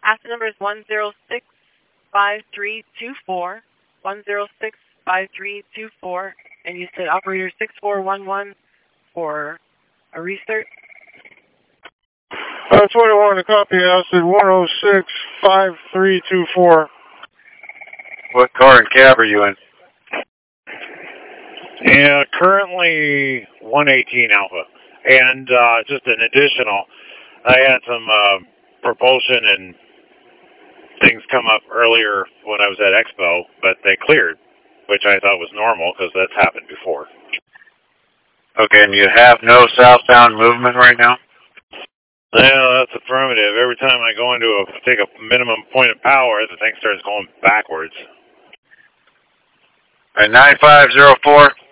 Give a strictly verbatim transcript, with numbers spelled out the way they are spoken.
Asset number is one zero six five three two four, one zero six five three two four, and you said operator six four one one for a restart? That's what I wanted to copy. I said one zero six five three two four. What car and cab are you in? Yeah, currently one eighteen Alpha. And uh, just an additional, I had some uh, propulsion and things come up earlier when I was at Expo, but they cleared, which I thought was normal because that's happened before. Okay, and you have no southbound movement right now? Yeah, that's affirmative. Every time I go into a take a minimum point of power, the thing starts going backwards. At nine five zero four?